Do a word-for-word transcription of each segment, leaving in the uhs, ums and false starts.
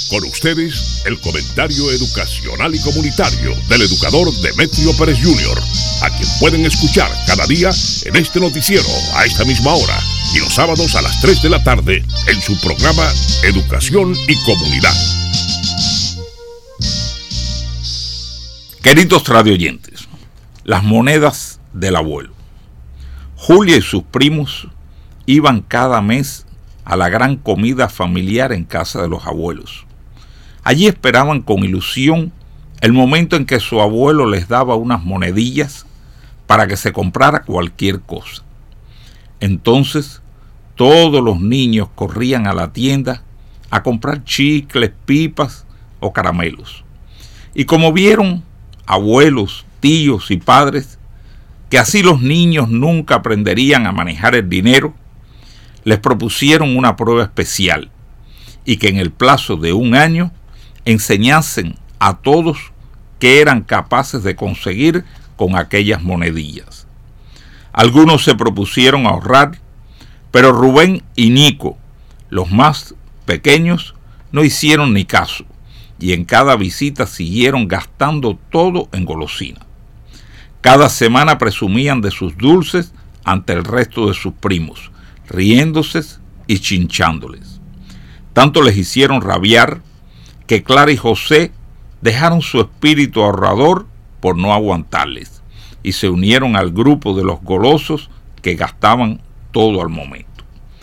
Con ustedes, el comentario educacional y comunitario del educador Demetrio Pérez junior, a quien pueden escuchar cada día en este noticiero a esta misma hora y los sábados a las tres de la tarde en su programa Educación y Comunidad. Queridos radioyentes, las monedas del abuelo. Julia y sus primos iban cada mes a la gran comida familiar en casa de los abuelos. Allí esperaban con ilusión el momento en que su abuelo les daba unas monedillas para que se comprara cualquier cosa. Entonces, todos los niños corrían a la tienda a comprar chicles, pipas o caramelos. Y como vieron abuelos, tíos y padres que así los niños nunca aprenderían a manejar el dinero, les propusieron una prueba especial y que en el plazo de un año enseñasen a todos qué eran capaces de conseguir con aquellas monedillas. Algunos se propusieron ahorrar, pero Rubén y Nico, los más pequeños, no hicieron ni caso y en cada visita siguieron gastando todo en golosinas. Cada semana presumían de sus dulces ante el resto de sus primos, riéndose y chinchándoles. Tanto les hicieron rabiar que Clara y José dejaron su espíritu ahorrador por no aguantarles y se unieron al grupo de los golosos que gastaban todo al momento.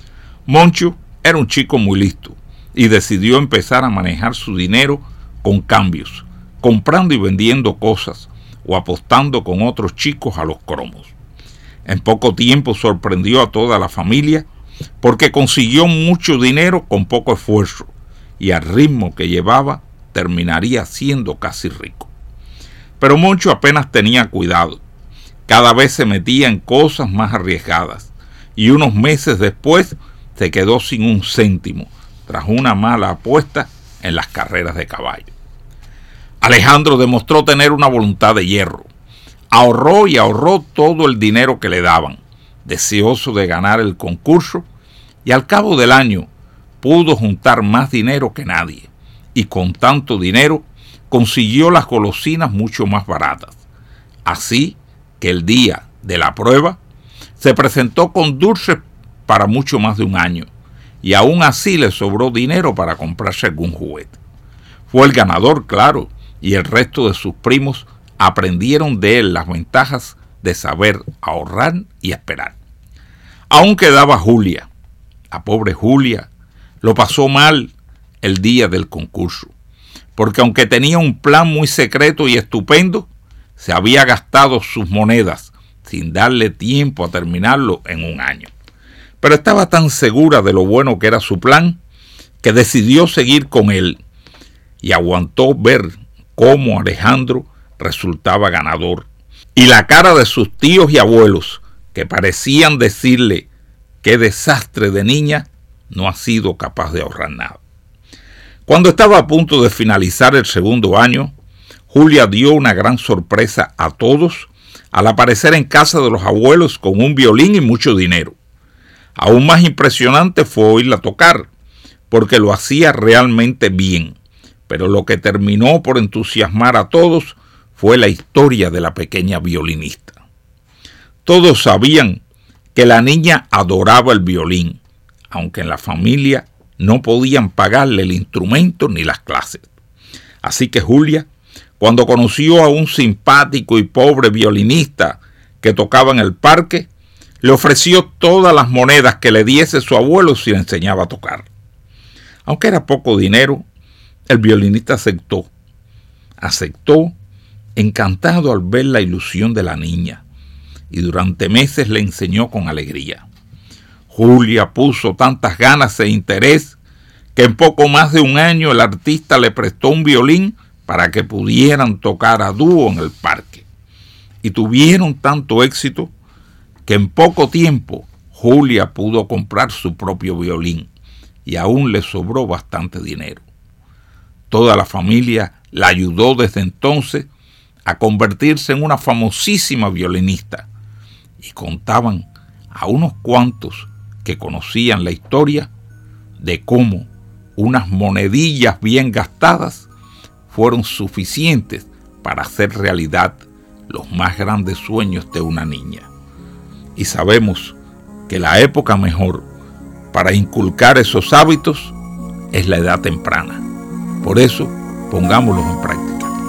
Moncho era un chico muy listo y decidió empezar a manejar su dinero con cambios, comprando y vendiendo cosas o apostando con otros chicos a los cromos. En poco tiempo sorprendió a toda la familia porque consiguió mucho dinero con poco esfuerzo y al ritmo que llevaba terminaría siendo casi rico. Pero Moncho apenas tenía cuidado. Cada vez se metía en cosas más arriesgadas y unos meses después se quedó sin un céntimo tras una mala apuesta en las carreras de caballo. Alejandro demostró tener una voluntad de hierro. Ahorró y ahorró todo el dinero que le daban, deseoso de ganar el concurso, y al cabo del año pudo juntar más dinero que nadie, y con tanto dinero consiguió las golosinas mucho más baratas. Así que el día de la prueba se presentó con dulces para mucho más de un año, y aún así le sobró dinero para comprarse algún juguete. Fue el ganador, claro, y el resto de sus primos aprendieron de él las ventajas de saber ahorrar y esperar. Aún quedaba Julia. La pobre Julia lo pasó mal el día del concurso, porque aunque tenía un plan muy secreto y estupendo, se había gastado sus monedas sin darle tiempo a terminarlo en un año. Pero estaba tan segura de lo bueno que era su plan, que decidió seguir con él y aguantó ver cómo Alejandro resultaba ganador, y la cara de sus tíos y abuelos, que parecían decirle: qué desastre de niña, no ha sido capaz de ahorrar nada. Cuando estaba a punto de finalizar el segundo año, Julia dio una gran sorpresa a todos al aparecer en casa de los abuelos con un violín y mucho dinero. Aún más impresionante fue oírla tocar, porque lo hacía realmente bien, pero lo que terminó por entusiasmar a todos fue la historia de la pequeña violinista. Todos sabían que la niña adoraba el violín, aunque en la familia no podían pagarle el instrumento ni las clases. Así que Julia, cuando conoció a un simpático y pobre violinista que tocaba en el parque, le ofreció todas las monedas que le diese su abuelo si le enseñaba a tocar. Aunque era poco dinero, el violinista aceptó. Aceptó, encantado al ver la ilusión de la niña, y durante meses le enseñó con alegría. Julia puso tantas ganas e interés que en poco más de un año el artista le prestó un violín para que pudieran tocar a dúo en el parque. Y tuvieron tanto éxito que en poco tiempo Julia pudo comprar su propio violín y aún le sobró bastante dinero. Toda la familia la ayudó desde entonces a convertirse en una famosísima violinista y contaban a unos cuantos que conocían la historia de cómo unas monedillas bien gastadas fueron suficientes para hacer realidad los más grandes sueños de una niña. Y sabemos que la época mejor para inculcar esos hábitos es la edad temprana. Por eso, pongámoslos en práctica.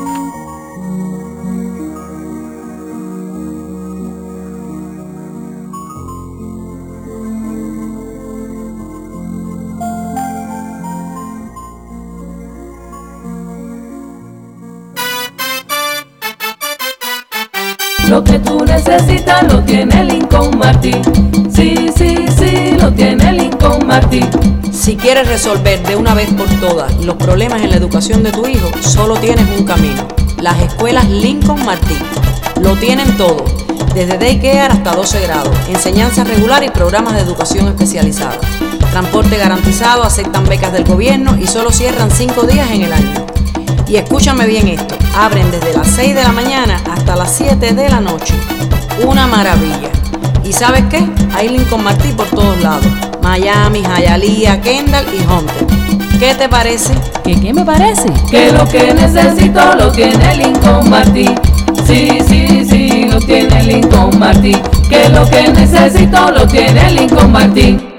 Lo que tú necesitas lo tiene Lincoln Martin. Sí, sí, sí, lo tiene Lincoln Martin. Si quieres resolver de una vez por todas los problemas en la educación de tu hijo, solo tienes un camino: las escuelas Lincoln Martin. Lo tienen todo, desde daycare hasta doce grados, enseñanza regular y programas de educación especializada. Transporte garantizado, aceptan becas del gobierno y solo cierran cinco días en el año. Y escúchame bien esto, abren desde las seis de la mañana hasta las siete de la noche. Una maravilla. ¿Y sabes qué? Hay Lincoln Martin por todos lados: Miami, Hialeah, Kendall y Hunter. ¿Qué te parece? ¿Qué qué me parece? Que lo que necesito lo tiene Lincoln Martin. Sí, sí, sí, lo tiene Lincoln Martin. Que lo que necesito lo tiene Lincoln Martin.